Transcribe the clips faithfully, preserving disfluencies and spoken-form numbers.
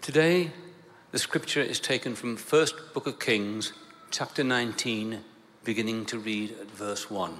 Today, the scripture is taken from First Book of Kings, chapter nineteen, beginning to read at verse one.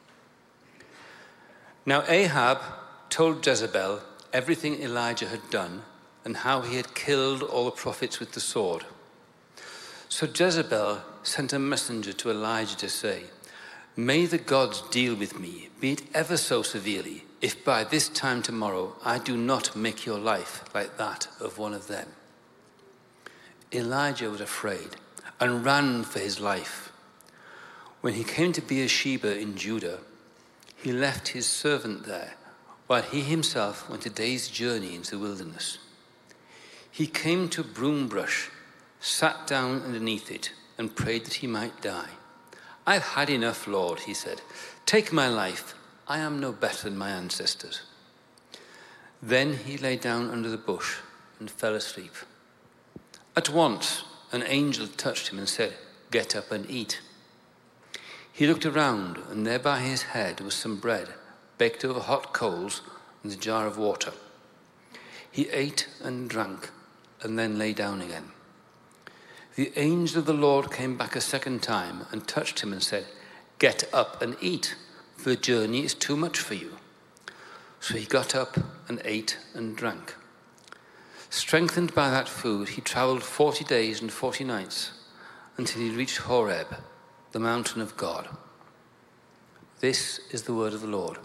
Now Ahab told Jezebel everything Elijah had done and how he had killed all the prophets with the sword. So Jezebel sent a messenger to Elijah to say, "May the gods deal with me, be it ever so severely, if by this time tomorrow I do not make your life like that of one of them." Elijah was afraid and ran for his life. When he came to Beersheba in Judah, he left his servant there, while he himself went a day's journey into the wilderness. He came to a broom bush, sat down underneath it, and prayed that he might die. "I've had enough, Lord," he said. "Take my life. I am no better than my ancestors." Then he lay down under the bush and fell asleep. At once, an angel touched him and said, "Get up and eat." He looked around, and there by his head was some bread, baked over hot coals, and a jar of water. He ate and drank, and then lay down again. The angel of the Lord came back a second time and touched him and said, "Get up and eat, for the journey is too much for you." So he got up and ate and drank. Strengthened by that food, he traveled forty days and forty nights until he reached Horeb, the mountain of God. This is the word of the Lord.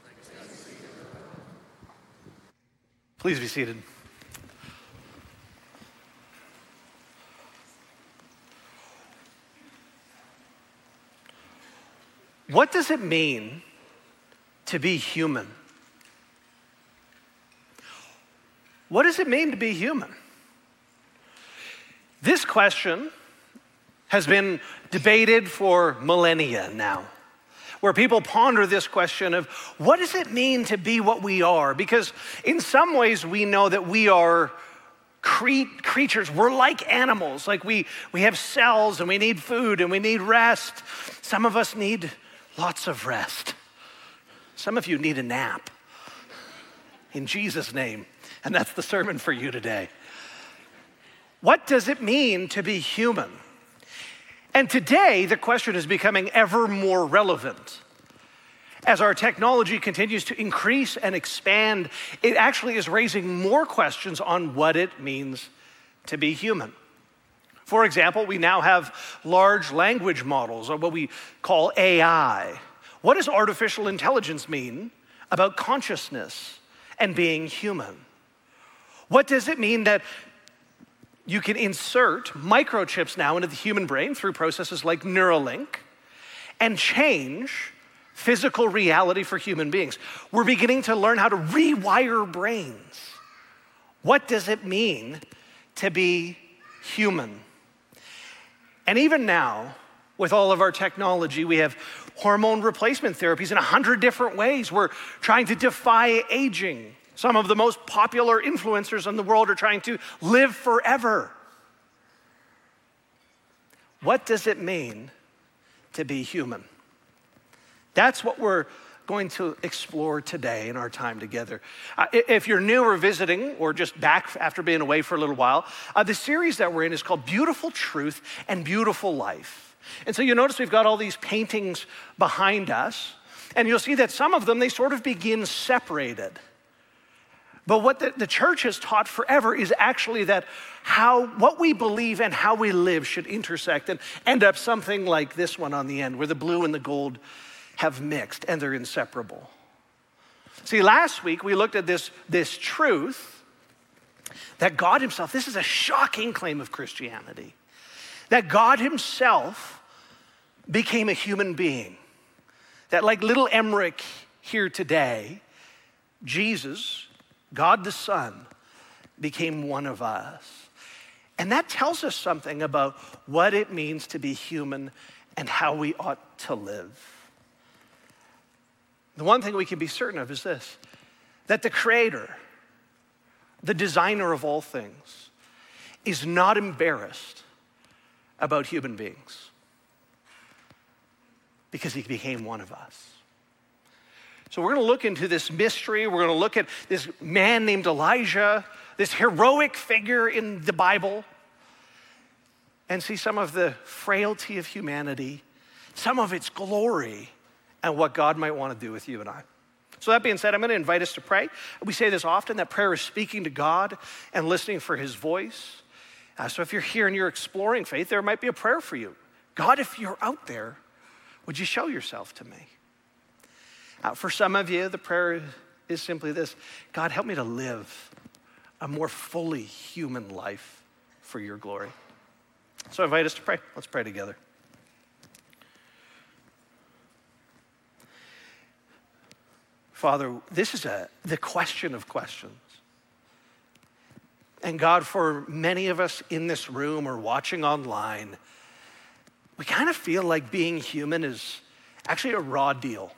Please be seated. What does it mean to be human? What does it mean to be human? This question has been debated for millennia now, where people ponder this question of what does it mean to be what we are? Because in some ways we know that we are cre- creatures, we're like animals, like we, we have cells and we need food and we need rest. Some of us need lots of rest. Some of you need a nap, in Jesus' name, and that's the sermon for you today. What does it mean to be human? And today, the question is becoming ever more relevant. As our technology continues to increase and expand, it actually is raising more questions on what it means to be human. For example, we now have large language models, or what we call A I. What does artificial intelligence mean about consciousness and being human? What does it mean that you can insert microchips now into the human brain through processes like Neuralink and change physical reality for human beings? We're beginning to learn how to rewire brains. What does it mean to be human? And even now, with all of our technology, we have hormone replacement therapies in a hundred different ways. We're trying to defy aging. Some of the most popular influencers in the world are trying to live forever. What does it mean to be human? That's what we're going to explore today in our time together. Uh, if you're new or visiting or just back after being away for a little while, uh, the series that we're in is called Beautiful Truth and Beautiful Life. And so you'll notice we've got all these paintings behind us, and you'll see that some of them, they sort of begin separated. But what the, the church has taught forever is actually that how what we believe and how we live should intersect and end up something like this one on the end, where the blue and the gold have mixed and they're inseparable. See, last week we looked at this, this truth that God himself, this is a shocking claim of Christianity, that God himself became a human being. That like little Emmerich here today, Jesus, God the Son, became one of us. And that tells us something about what it means to be human and how we ought to live. The one thing we can be certain of is this, that the Creator, the designer of all things, is not embarrassed about human beings because he became one of us. So we're going to look into this mystery. We're going to look at this man named Elijah, this heroic figure in the Bible, and see some of the frailty of humanity, some of its glory, and what God might want to do with you and I. So that being said, I'm going to invite us to pray. We say this often, that prayer is speaking to God and listening for his voice. Uh, so if you're here and you're exploring faith, there might be a prayer for you. God, if you're out there, would you show yourself to me? Uh, for some of you, the prayer is simply this: God, help me to live a more fully human life for your glory. So I invite us to pray. Let's pray together. Father, this is a, the question of questions. And God, for many of us in this room or watching online, we kind of feel like being human is actually a raw deal.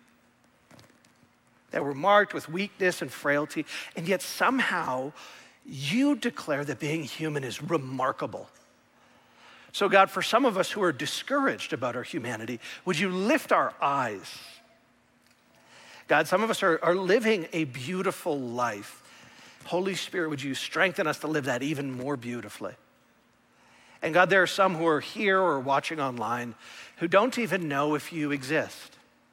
That we're marked with weakness and frailty, and yet somehow you declare that being human is remarkable. So God, for some of us who are discouraged about our humanity, would you lift our eyes? God, some of us are, are living a beautiful life. Holy Spirit, would you strengthen us to live that even more beautifully? And God, there are some who are here or watching online who don't even know if you exist.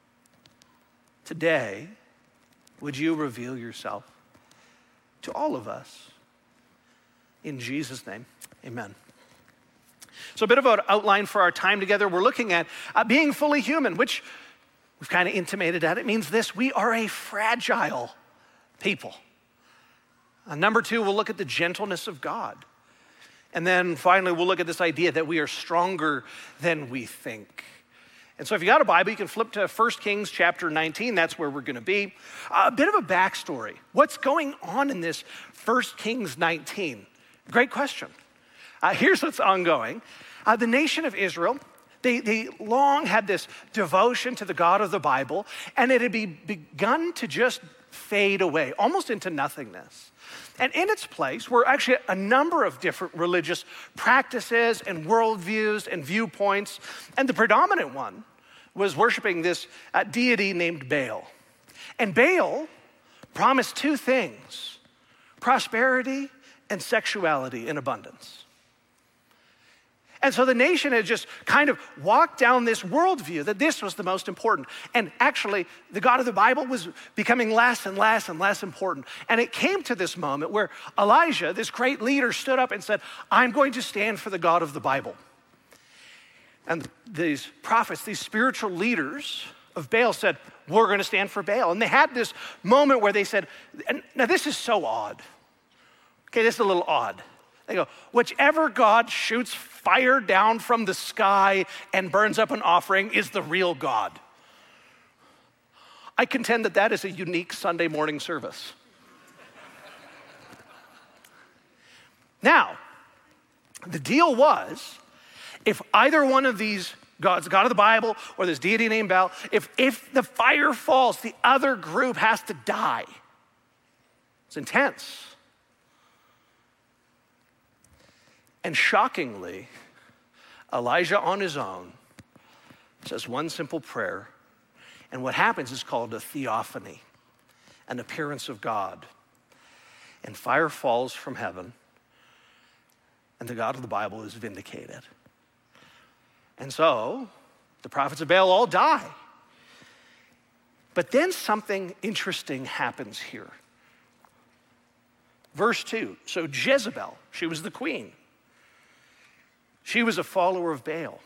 Today, would you reveal yourself to all of us? In Jesus' name, amen. So a bit of an outline for our time together. We're looking at uh, being fully human, which we've kind of intimated at. It means this: we are a fragile people. Uh, number two, we'll look at the gentleness of God. And then finally, we'll look at this idea that we are stronger than we think. And so if you got a Bible, you can flip to First Kings chapter nineteen. That's where we're going to be. Uh, a bit of a backstory. What's going on in this First Kings nineteen? Great question. Uh, here's what's ongoing. Uh, the nation of Israel, They, they long had this devotion to the God of the Bible, and it had be, begun to just fade away, almost into nothingness. And in its place were actually a number of different religious practices and worldviews and viewpoints, and the predominant one was worshiping this uh, deity named Baal. And Baal promised two things: prosperity and sexuality in abundance. And so the nation had just kind of walked down this worldview that this was the most important. And actually, the God of the Bible was becoming less and less and less important. And it came to this moment where Elijah, this great leader, stood up and said, I'm going to stand for the God of the Bible. And these prophets, these spiritual leaders of Baal said, we're going to stand for Baal. And they had this moment where they said, and now this is so odd. Okay, this is a little odd. They go, whichever God shoots fire down from the sky and burns up an offering is the real God. I contend that that is a unique Sunday morning service. Now, the deal was, if either one of these gods, the God of the Bible or this deity named Baal, if, if the fire falls, the other group has to die. It's intense. And shockingly, Elijah on his own says one simple prayer, and what happens is called a theophany, an appearance of God. And fire falls from heaven, and the God of the Bible is vindicated. And so, the prophets of Baal all die. But then something interesting happens here. Verse two, so Jezebel, she was the queen. She was a follower of Baal.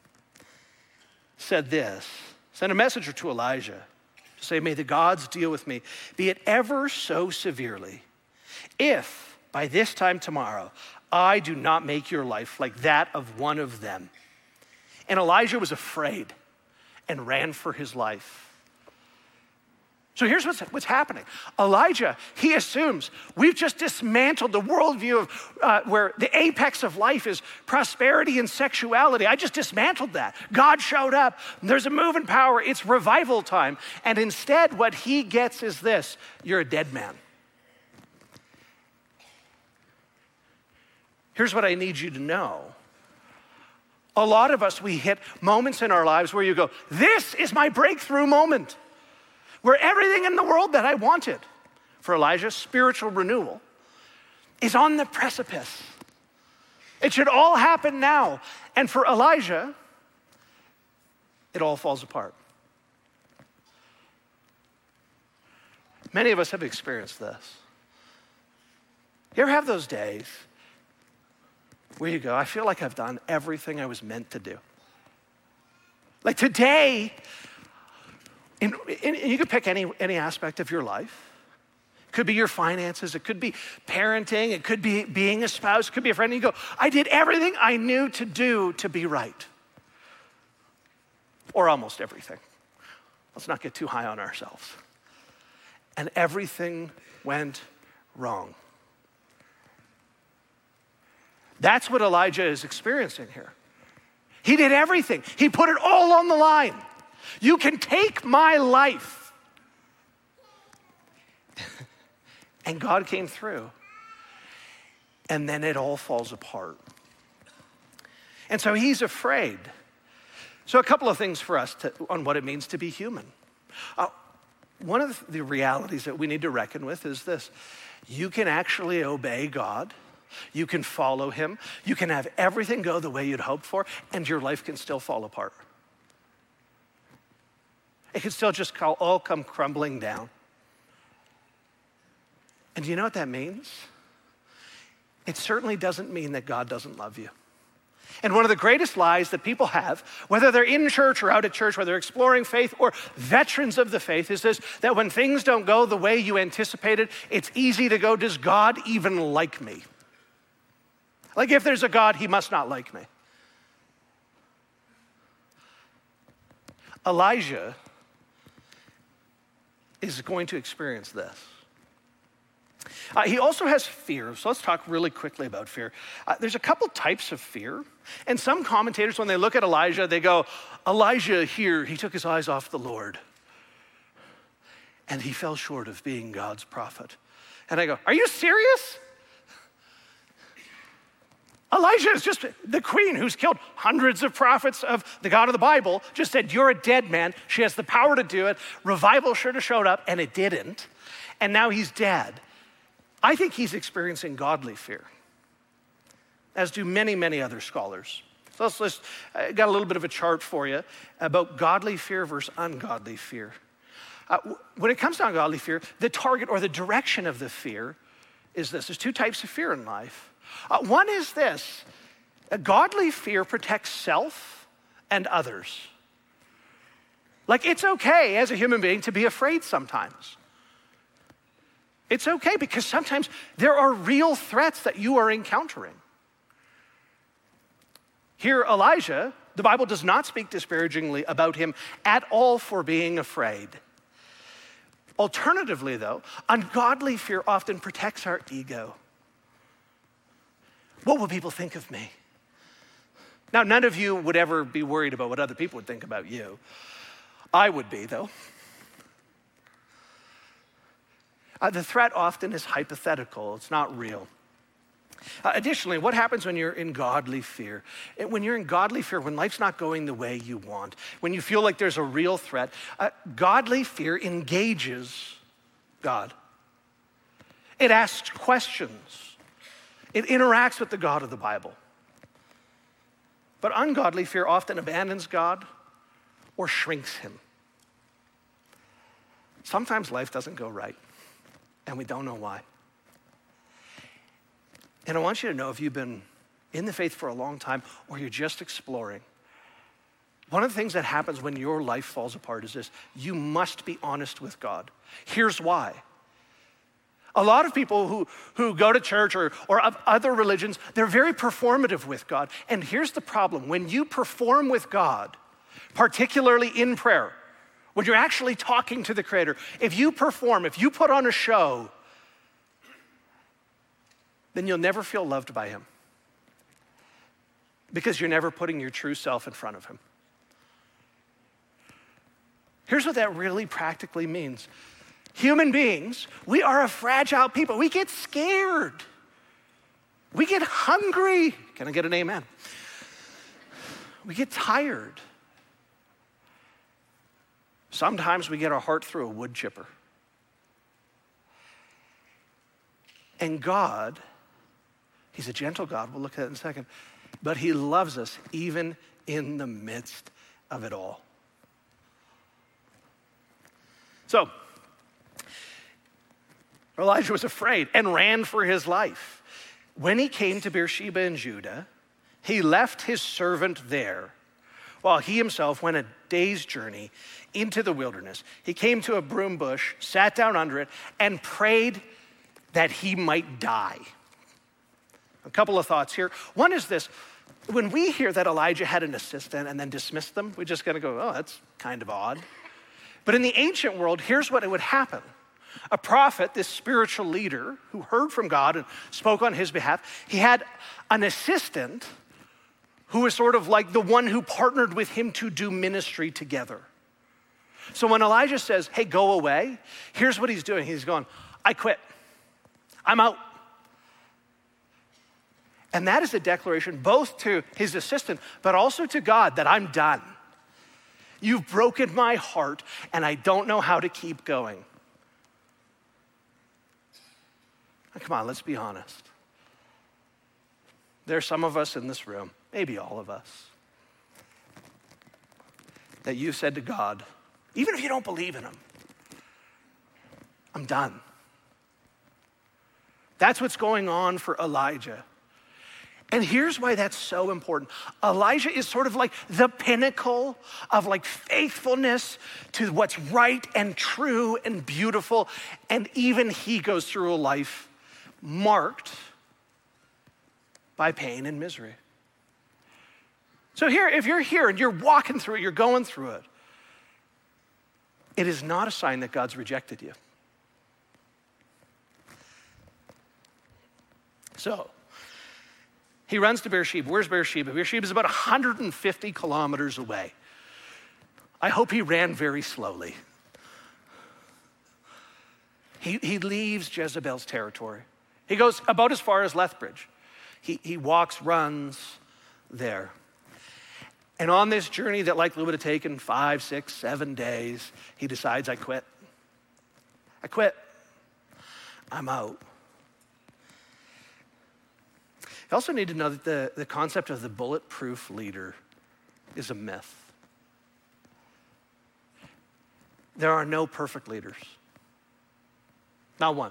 Said this, sent a messenger to Elijah to say, may the gods deal with me, be it ever so severely, if by this time tomorrow I do not make your life like that of one of them. And Elijah was afraid and ran for his life. So here's what's, what's happening. Elijah, he assumes we've just dismantled the worldview of uh, where the apex of life is prosperity and sexuality. I just dismantled that. God showed up. There's a moving power. It's revival time. And instead, what he gets is this: you're a dead man. Here's what I need you to know. A lot of us, we hit moments in our lives where you go, this is my breakthrough moment, where everything in the world that I wanted, for Elijah, spiritual renewal, is on the precipice. It should all happen now. And for Elijah, it all falls apart. Many of us have experienced this. You ever have those days where you go, I feel like I've done everything I was meant to do? Like today, in, in, you could pick any, any aspect of your life. It could be your finances, it could be parenting, it could be being a spouse, it could be a friend. And you go, I did everything I knew to do to be right. Or almost everything. Let's not get too high on ourselves. And everything went wrong. That's what Elijah is experiencing here. He did everything. He put it all on the line. You can take my life. And God came through. And then it all falls apart. And so he's afraid. So a couple of things for us to, on what it means to be human. Uh, one of the realities that we need to reckon with is this. You can actually obey God. You can follow him. You can have everything go the way you'd hoped for, and your life can still fall apart. It can still just all come crumbling down. And do you know what that means? It certainly doesn't mean that God doesn't love you. And one of the greatest lies that people have, whether they're in church or out of church, whether they're exploring faith or veterans of the faith, is this, that when things don't go the way you anticipated, it's easy to go, does God even like me? Like if there's a God, he must not like me. Elijah is going to experience this. Uh, he also has fear. So let's talk really quickly about fear. Uh, there's a couple types of fear. And some commentators, when they look at Elijah, they go, Elijah here, he took his eyes off the Lord. And he fell short of being God's prophet. And I go, are you serious? Elijah is just the queen who's killed hundreds of prophets of the God of the Bible, just said, you're a dead man. She has the power to do it. Revival should have showed up, and it didn't. And now he's dead. I think he's experiencing godly fear, as do many, many other scholars. So let's, let's I got a little bit of a chart for you about godly fear versus ungodly fear. Uh, when it comes to ungodly fear, the target or the direction of the fear is this. There's two types of fear in life. Uh, one is this. A godly fear protects self and others. Like it's okay as a human being to be afraid sometimes. It's okay because sometimes there are real threats that you are encountering. Here, Elijah, the Bible does not speak disparagingly about him at all for being afraid. Alternatively, though, ungodly fear often protects our ego. What will people think of me? Now, none of you would ever be worried about what other people would think about you. I would be, though. Uh, the threat often is hypothetical. It's not real. Uh, additionally, what happens when you're in godly fear? It, when you're in godly fear, when life's not going the way you want, when you feel like there's a real threat, uh, godly fear engages God. It asks questions. It interacts with the God of the Bible. But ungodly fear often abandons God or shrinks him. Sometimes life doesn't go right, and we don't know why. And I want you to know, if you've been in the faith for a long time or you're just exploring, one of the things that happens when your life falls apart is this: you must be honest with God. Here's why. A lot of people who, who go to church or, or of other religions, they're very performative with God. And here's the problem. When you perform with God, particularly in prayer, when you're actually talking to the Creator, if you perform, if you put on a show, then you'll never feel loved by him because you're never putting your true self in front of him. Here's what that really practically means. Human beings, we are a fragile people. We get scared. We get hungry. Can I get an amen? We get tired. Sometimes we get our heart through a wood chipper. And God He's a gentle God. We'll look at that in a second. But he loves us even in the midst of it all. So, Elijah was afraid and ran for his life. When he came to Beersheba in Judah, he left his servant there while he himself went a day's journey into the wilderness. He came to a broom bush, sat down under it, and prayed that he might die. A couple of thoughts here. One is this. When we hear that Elijah had an assistant and then dismissed them, we're just gonna go, oh, that's kind of odd. But in the ancient world, here's what it would happen. A prophet, this spiritual leader who heard from God and spoke on his behalf, he had an assistant who was sort of like the one who partnered with him to do ministry together. So when Elijah says, hey, go away, here's what he's doing. He's going, I quit. I'm out. And that is a declaration both to his assistant, but also to God that I'm done. You've broken my heart, and I don't know how to keep going. Now, come on, let's be honest. There are some of us in this room, maybe all of us, that you've said to God, even if you don't believe in him, I'm done. That's what's going on for Elijah. And here's why that's so important. Elijah is sort of like the pinnacle of like faithfulness to what's right and true and beautiful. And even he goes through a life marked by pain and misery. So here, if you're here and you're walking through it, you're going through it, it is not a sign that God's rejected you. So, he runs to Beersheba. Where's Beersheba? Beersheba is about one hundred fifty kilometers away. I hope he ran very slowly. He, he leaves Jezebel's territory. He goes about as far as Lethbridge. He, he walks, runs there. And on this journey that likely would have taken five, six, seven days, he decides, I quit. I quit. I'm out. You also need to know that the, the concept of the bulletproof leader is a myth. There are no perfect leaders. Not one.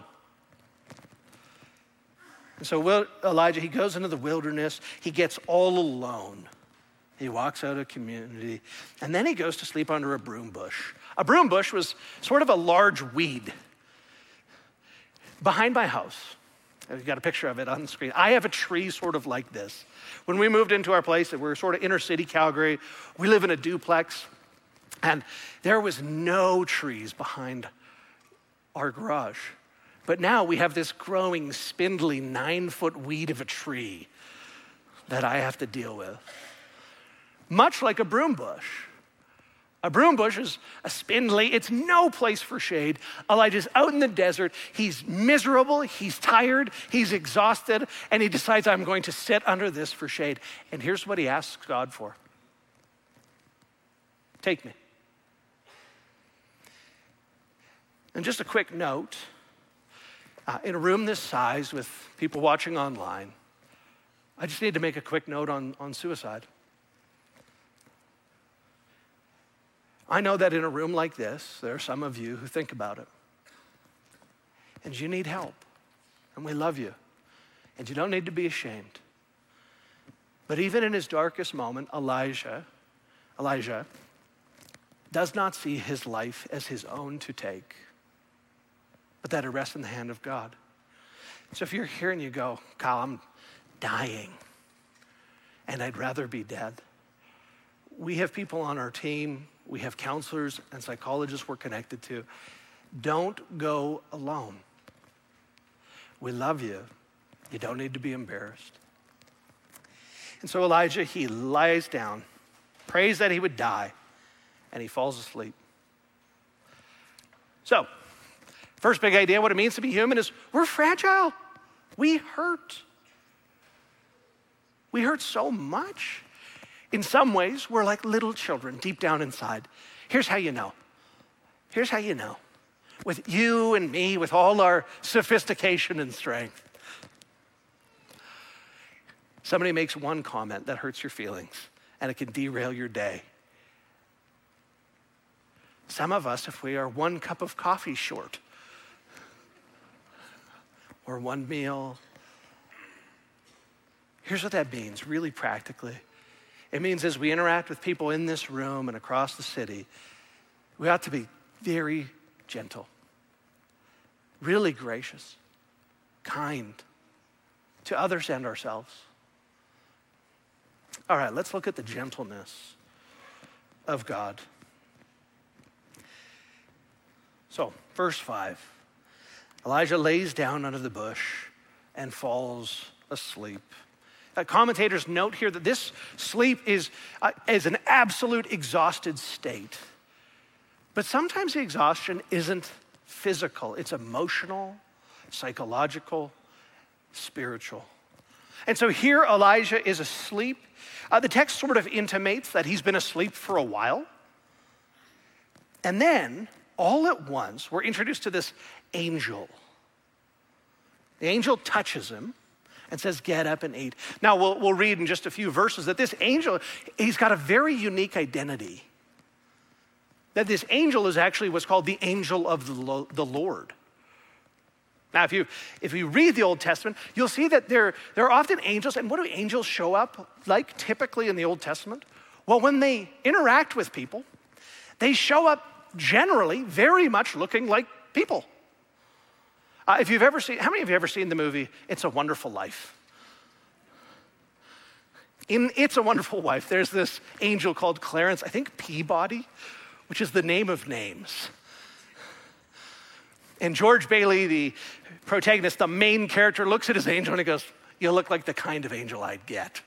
And so Will, Elijah, he goes into the wilderness. He gets all alone. He walks out of community. And then he goes to sleep under a broom bush. A broom bush was sort of a large weed behind my house. We've got a picture of it on the screen. I have a tree sort of like this. When we moved into our place, we're sort of inner city Calgary. We live in a duplex. And there was no trees behind our garage. But now we have this growing, spindly, nine-foot weed of a tree that I have to deal with. Much like a broom bush. A broom bush is a spindly, it's no place for shade. Elijah's out in the desert. He's miserable, he's tired, he's exhausted, and he decides, I'm going to sit under this for shade. And here's what he asks God for. Take me. And just a quick note, uh, in a room this size with people watching online, I just need to make a quick note on, on suicide. I know that in a room like this, there are some of you who think about it. And you need help. And we love you. And you don't need to be ashamed. But even in his darkest moment, Elijah, Elijah does not see his life as his own to take, but that it rests in the hand of God. So if you're here and you go, Kyle, I'm dying, and I'd rather be dead. We have people on our team. We have counselors and psychologists we're connected to. Don't go alone. We love you. You don't need to be embarrassed. And so Elijah, he lies down, prays that he would die, and he falls asleep. So, first big idea, what it means to be human is we're fragile. We hurt. We hurt so much. In some ways, we're like little children deep down inside. Here's how you know. Here's how you know. With you and me, with all our sophistication and strength. Somebody makes one comment that hurts your feelings, and it can derail your day. Some of us, if we are one cup of coffee short, or one meal, here's what that means, really practically. It means as we interact with people in this room and across the city, we ought to be very gentle, really gracious, kind to others and ourselves. All right, let's look at the gentleness of God. So, verse five, Elijah lays down under the bush and falls asleep. Uh, commentators note here that this sleep is, uh, is an absolute exhausted state. But sometimes the exhaustion isn't physical, it's emotional, psychological, spiritual. And so here Elijah is asleep. Uh, the text sort of intimates that he's been asleep for a while. And then, all at once, we're introduced to this angel. The angel touches him and says, get up and eat. Now, we'll, we'll read in just a few verses that this angel, he's got a very unique identity. That this angel is actually what's called the angel of the, lo- the Lord. Now, if you if you read the Old Testament, you'll see that there, there are often angels, and what do angels show up like typically in the Old Testament? Well, when they interact with people, they show up generally very much looking like people. Uh, if you've ever seen, how many of you have ever seen the movie It's a Wonderful Life? In It's a Wonderful Life, there's this angel called Clarence, I think Peabody, which is the name of names. And George Bailey, the protagonist, the main character, looks at his angel and he goes, you look like the kind of angel I'd get.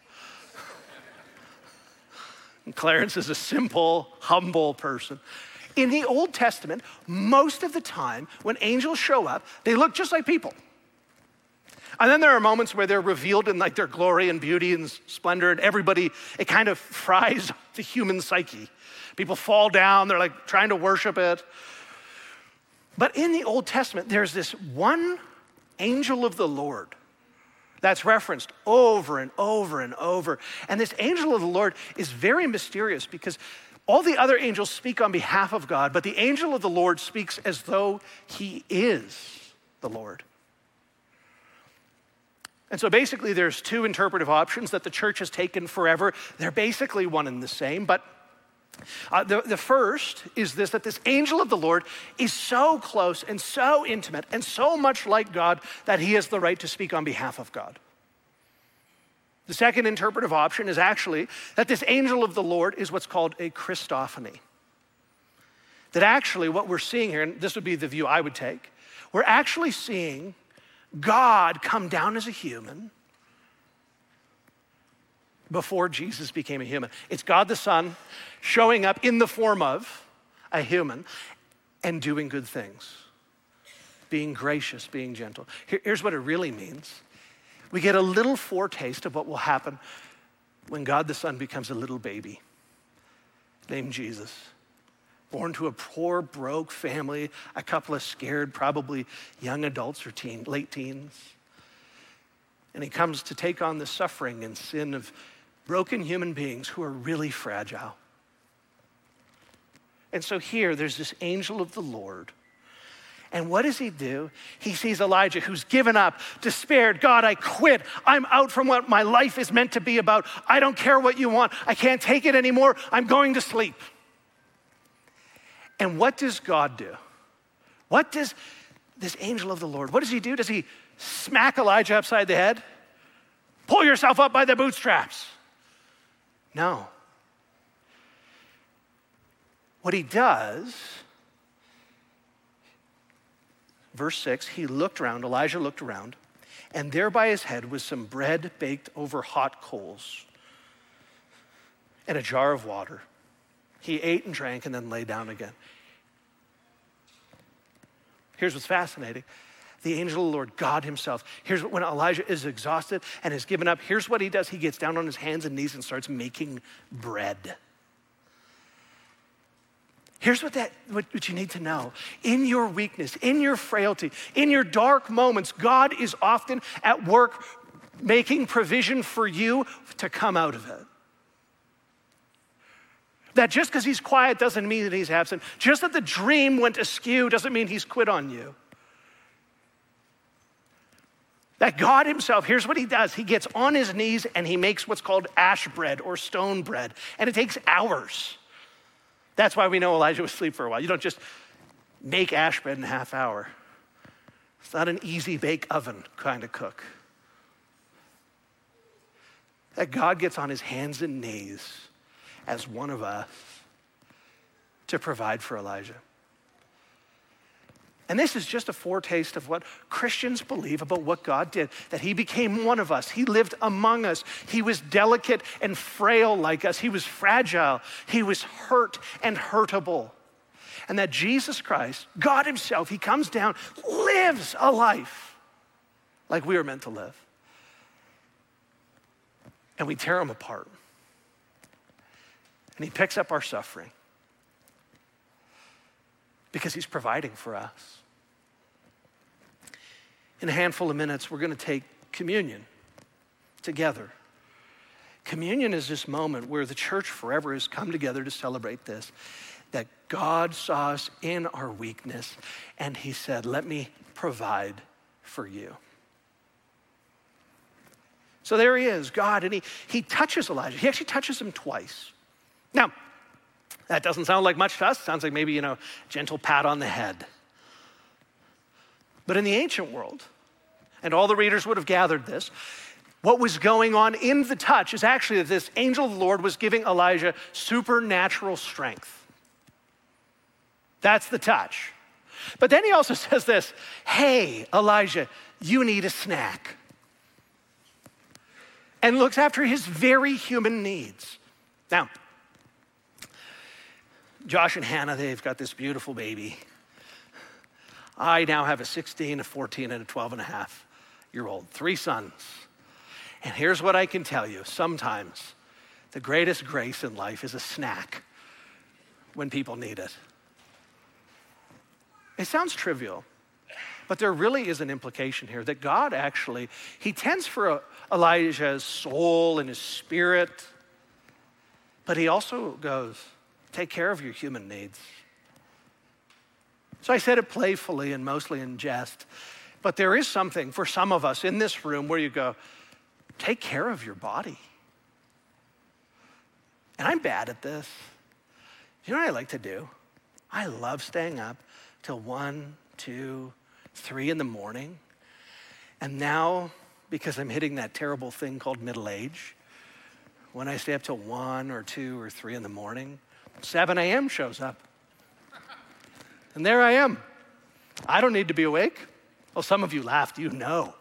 And Clarence is a simple, humble person. In the Old Testament, most of the time when angels show up, they look just like people. And then there are moments where they're revealed in like their glory and beauty and splendor, and everybody, it kind of fries the human psyche. People fall down, they're like trying to worship it. But in the Old Testament, there's this one angel of the Lord that's referenced over and over and over. And this angel of the Lord is very mysterious because all the other angels speak on behalf of God, but the angel of the Lord speaks as though he is the Lord. And so basically there's two interpretive options that the church has taken forever. They're basically one and the same, but uh, the, the first is this, that this angel of the Lord is so close and so intimate and so much like God that he has the right to speak on behalf of God. The second interpretive option is actually that this angel of the Lord is what's called a Christophany. That actually what we're seeing here, and this would be the view I would take, we're actually seeing God come down as a human before Jesus became a human. It's God the Son showing up in the form of a human and doing good things, being gracious, being gentle. Here, here's what it really means. We get a little foretaste of what will happen when God the Son becomes a little baby named Jesus, born to a poor, broke family, a couple of scared, probably young adults or teen, late teens. And he comes to take on the suffering and sin of broken human beings who are really fragile. And so here, there's this angel of the Lord. And what does he do? He sees Elijah, who's given up, despaired. God, I quit. I'm out from what my life is meant to be about. I don't care what you want. I can't take it anymore. I'm going to sleep. And what does God do? What does this angel of the Lord, what does he do? Does he smack Elijah upside the head? Pull yourself up by the bootstraps. No. What he does, verse six, he looked around, Elijah looked around, and there by his head was some bread baked over hot coals and a jar of water. He ate and drank and then lay down again. Here's what's fascinating. The angel of the Lord, God himself, here's what, when Elijah is exhausted and has given up, here's what he does. He gets down on his hands and knees and starts making bread. Here's what that what, what you need to know. In your weakness, in your frailty, in your dark moments, God is often at work making provision for you to come out of it. That just because he's quiet doesn't mean that he's absent. Just that the dream went askew doesn't mean he's quit on you. That God himself, here's what he does. He gets on his knees and he makes what's called ash bread or stone bread. And it takes hours. That's why we know Elijah was asleep for a while. You don't just make ash bread in a half hour. It's not an easy bake oven kind of cook. That God gets on his hands and knees as one of us to provide for Elijah. And this is just a foretaste of what Christians believe about what God did, that he became one of us. He lived among us. He was delicate and frail like us. He was fragile. He was hurt and hurtable. And that Jesus Christ, God himself, he comes down, lives a life like we were meant to live. And we tear him apart. And he picks up our suffering because he's providing for us. In a handful of minutes, we're going to take communion together. Communion is this moment where the church forever has come together to celebrate this, that God saw us in our weakness and he said, let me provide for you. So there he is, God, and he, he touches Elijah. He actually touches him twice. Now, that doesn't sound like much to us. It sounds like maybe, you know, gentle pat on the head. But in the ancient world, and all the readers would have gathered this, what was going on in the touch is actually that this angel of the Lord was giving Elijah supernatural strength. That's the touch. But then he also says this, hey, Elijah, you need a snack. And looks after his very human needs. Now, Josh and Hannah, they've got this beautiful baby. I now have a sixteen, a fourteen, and a twelve and a half year old, three sons. And here's what I can tell you. Sometimes the greatest grace in life is a snack when people need it. It sounds trivial, but there really is an implication here that God actually, he tends for Elijah's soul and his spirit, but he also goes, take care of your human needs. So I said it playfully and mostly in jest, but there is something for some of us in this room where you go, take care of your body. And I'm bad at this. You know what I like to do? I love staying up till one, two, three in the morning. And now, because I'm hitting that terrible thing called middle age, when I stay up till one or two or three in the morning, seven a.m. shows up. And there I am. I don't need to be awake. Well, some of you laughed, you know.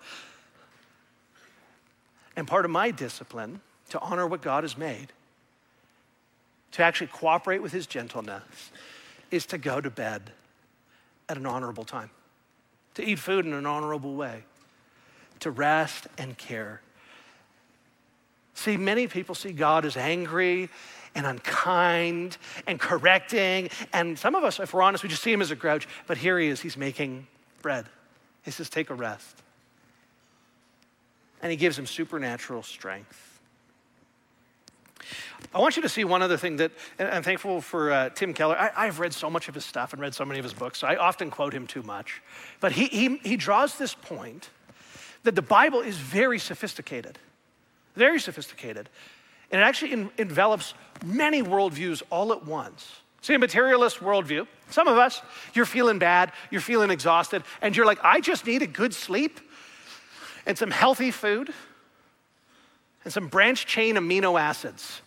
And part of my discipline to honor what God has made, to actually cooperate with his gentleness, is to go to bed at an honorable time, to eat food in an honorable way, to rest and care. See, many people see God as angry and unkind and correcting. And some of us, if we're honest, we just see him as a grouch. But here he is, he's making bread. He says, take a rest. And he gives him supernatural strength. I want you to see one other thing that, and I'm thankful for uh, Tim Keller. I, I've read so much of his stuff and read so many of his books, so I often quote him too much. But he, he, he draws this point that the Bible is very sophisticated, very sophisticated. And it actually en- envelops many worldviews all at once. See, a materialist worldview, some of us, you're feeling bad, you're feeling exhausted, and you're like, I just need a good sleep and some healthy food and some branched chain amino acids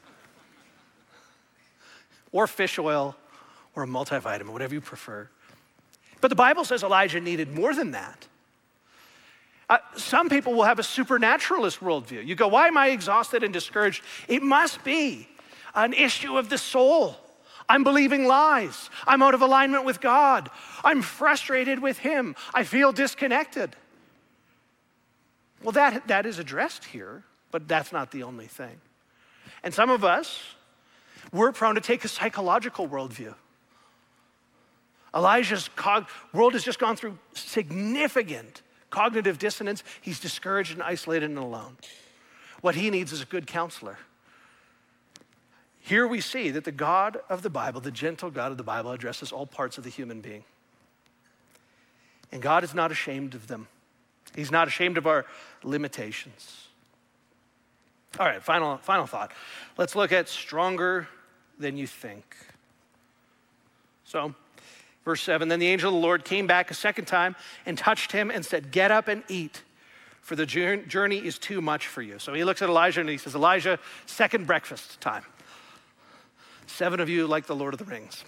or fish oil or a multivitamin, whatever you prefer. But the Bible says Elijah needed more than that. Uh, some people will have a supernaturalist worldview. You go, why am I exhausted and discouraged? It must be an issue of the soul. I'm believing lies. I'm out of alignment with God. I'm frustrated with him. I feel disconnected. Well, that, that is addressed here, but that's not the only thing. And some of us, we're prone to take a psychological worldview. Elijah's world has just gone through significant cognitive dissonance. He's discouraged and isolated and alone. What he needs is a good counselor. Here we see that the God of the Bible, the gentle God of the Bible, addresses all parts of the human being. And God is not ashamed of them. He's not ashamed of our limitations. All right, final, final thought. Let's look at stronger than you think. So, verse seven, then the angel of the Lord came back a second time and touched him and said, get up and eat, for the journey is too much for you. So he looks at Elijah and he says, Elijah, second breakfast time. Seven of you like the Lord of the Rings.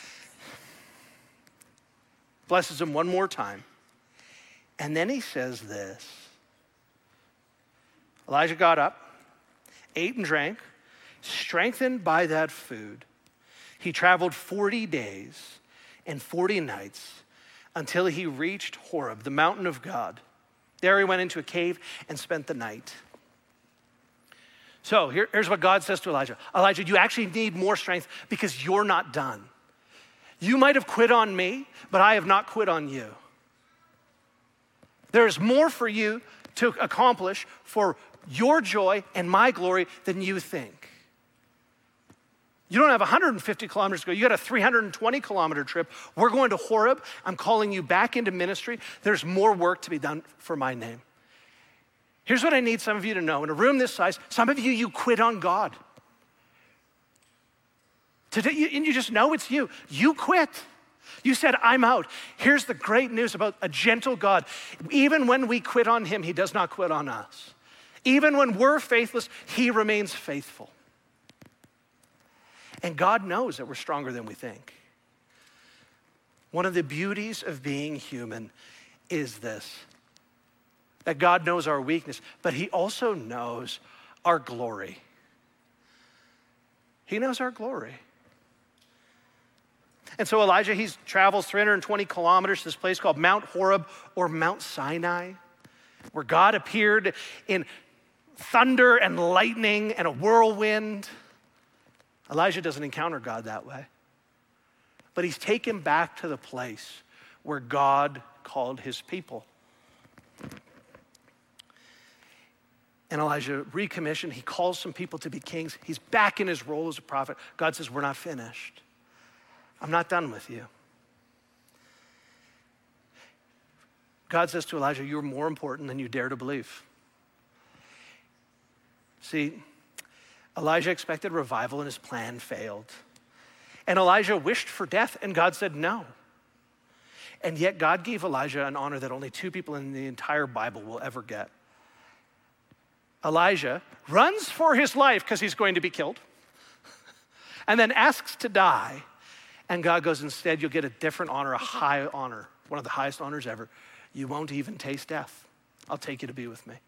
Blesses him one more time. And then he says this. Elijah got up, ate and drank, strengthened by that food. He traveled forty days and forty nights until he reached Horeb, the mountain of God. There he went into a cave and spent the night. So here, here's what God says to Elijah. Elijah, you actually need more strength because you're not done. You might have quit on me, but I have not quit on you. There's more for you to accomplish for your joy and my glory than you think. You don't have one hundred fifty kilometers to go. You got a three hundred twenty kilometer trip. We're going to Horeb. I'm calling you back into ministry. There's more work to be done for my name. Here's what I need some of you to know. In a room this size, some of you, you quit on God. Today, you, and you just know it's you. You quit. You said, I'm out. Here's the great news about a gentle God. Even when we quit on him, he does not quit on us. Even when we're faithless, he remains faithful. And God knows that we're stronger than we think. One of the beauties of being human is this, that God knows our weakness, but he also knows our glory. He knows our glory. And so Elijah, he travels three hundred twenty kilometers to this place called Mount Horeb or Mount Sinai, where God appeared in thunder and lightning and a whirlwind. Elijah doesn't encounter God that way. But he's taken back to the place where God called his people. And Elijah recommissioned. He calls some people to be kings. He's back in his role as a prophet. God says, we're not finished. I'm not done with you. God says to Elijah, you're more important than you dare to believe. See, Elijah expected revival and his plan failed. And Elijah wished for death and God said no. And yet God gave Elijah an honor that only two people in the entire Bible will ever get. Elijah runs for his life because he's going to be killed and then asks to die. And God goes, instead, you'll get a different honor, a high honor, one of the highest honors ever. You won't even taste death. I'll take you to be with me.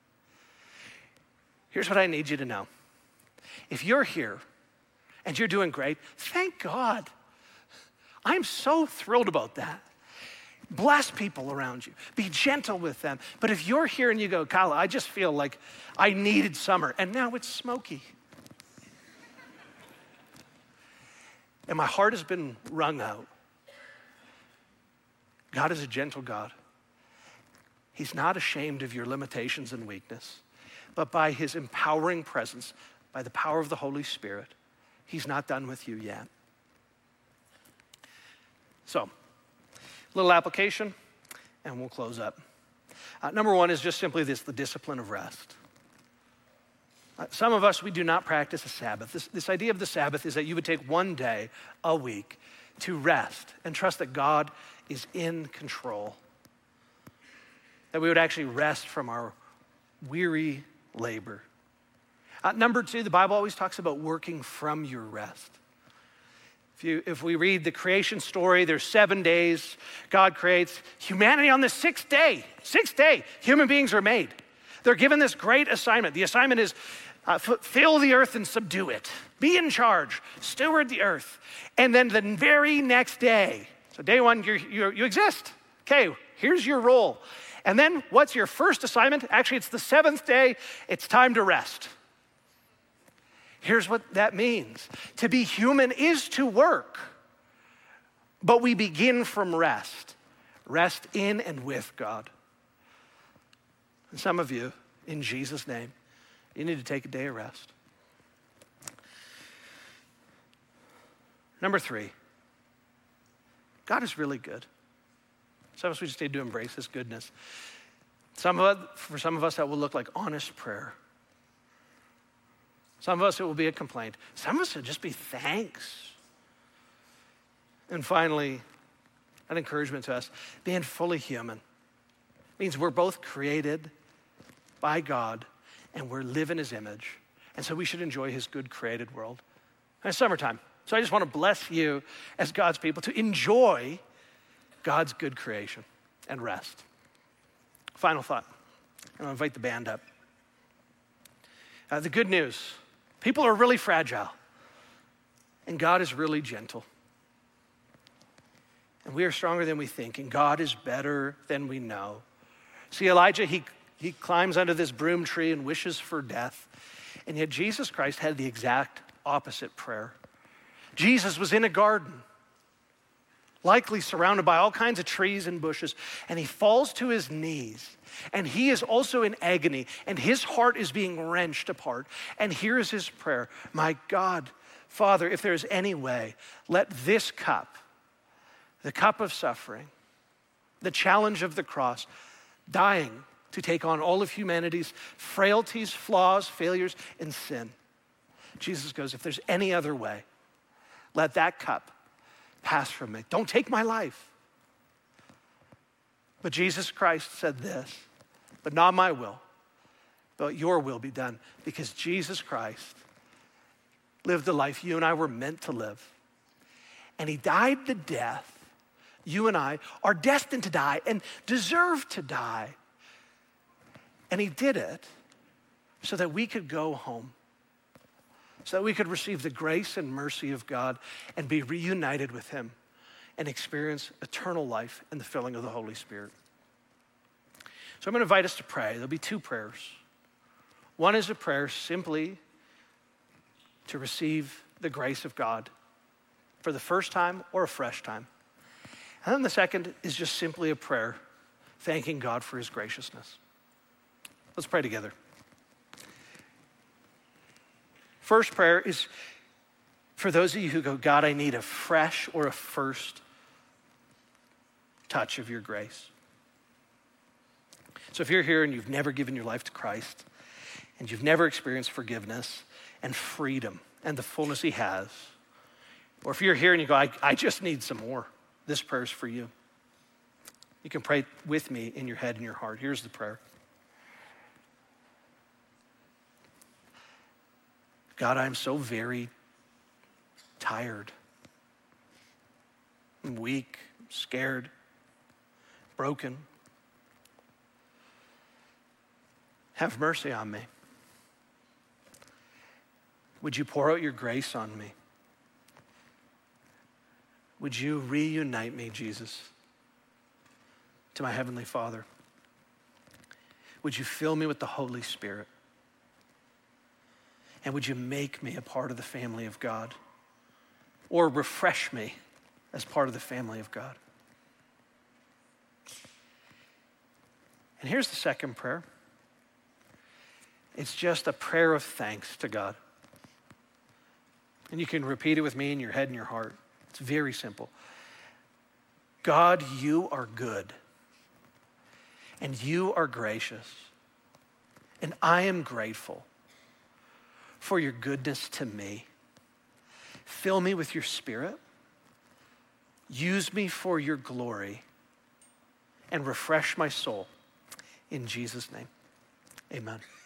Here's what I need you to know. If you're here and you're doing great, thank God. I'm so thrilled about that. Bless people around you. Be gentle with them. But if you're here and you go, Kyle, I just feel like I needed summer and now it's smoky. And my heart has been wrung out. God is a gentle God. He's not ashamed of your limitations and weakness, but by his empowering presence, by the power of the Holy Spirit, he's not done with you yet. So, little application, and we'll close up. Uh, number one is just simply this, the discipline of rest. Uh, some of us, we do not practice a Sabbath. This, this idea of the Sabbath is that you would take one day a week to rest and trust that God is in control. That we would actually rest from our weary labor. Uh, number two, the Bible always talks about working from your rest. If, you, if we read the creation story, there's seven days. God creates humanity on the sixth day. Sixth day, human beings are made. They're given this great assignment. The assignment is uh, f- fill the earth and subdue it. Be in charge, steward the earth. And then the very next day, so day one, you're, you're, you exist. Okay, here's your role. And then what's your first assignment? Actually, it's the seventh day. It's time to rest. Here's what that means. To be human is to work, but we begin from rest. Rest in and with God. And some of you, in Jesus' name, you need to take a day of rest. Number three, God is really good. Some of us, we just need to embrace his goodness. Some of us, for some of us, that will look like honest prayer. Some of us, it will be a complaint. Some of us, it'll just be thanks. And finally, an encouragement to us, being fully human means we're both created by God and we're living his image. And so we should enjoy his good created world. And it's summertime. So I just want to bless you as God's people to enjoy God's good creation and rest. Final thought. I'm going to invite the band up. Uh, the good news, people are really fragile and God is really gentle. And we are stronger than we think, and God is better than we know. See, Elijah, he, he climbs under this broom tree and wishes for death. And yet Jesus Christ had the exact opposite prayer. Jesus was in a garden, likely surrounded by all kinds of trees and bushes, and he falls to his knees. And he is also in agony, and his heart is being wrenched apart. And here is his prayer. My God, Father, if there is any way, let this cup, the cup of suffering, the challenge of the cross, dying to take on all of humanity's frailties, flaws, failures, and sin. Jesus goes, if there's any other way, let that cup pass from me. Don't take my life. But Jesus Christ said this, but not my will, but your will be done. Because Jesus Christ lived the life you and I were meant to live. And he died the death you and I are destined to die and deserve to die. And he did it so that we could go home, so that we could receive the grace and mercy of God and be reunited with him and experience eternal life and the filling of the Holy Spirit. So I'm going to invite us to pray. There'll be two prayers. One is a prayer simply to receive the grace of God for the first time or a fresh time. And then the second is just simply a prayer thanking God for his graciousness. Let's pray together. First prayer is for those of you who go, God, I need a fresh or a first touch of your grace. So if you're here and you've never given your life to Christ and you've never experienced forgiveness and freedom and the fullness he has, or if you're here and you go, I, I just need some more, this prayer is for you. You can pray with me in your head and your heart. Here's the prayer. God, I'm so very tired. I'm weak, scared, broken. Have mercy on me. Would you pour out your grace on me? Would you reunite me, Jesus, to my Heavenly Father? Would you fill me with the Holy Spirit? And would you make me a part of the family of God? Or refresh me as part of the family of God? And here's the second prayer. It's just a prayer of thanks to God. And you can repeat it with me in your head and your heart. It's very simple. God, you are good. And you are gracious. And I am grateful for your goodness to me. Fill me with your Spirit. Use me for your glory. And refresh my soul. In Jesus' name, amen.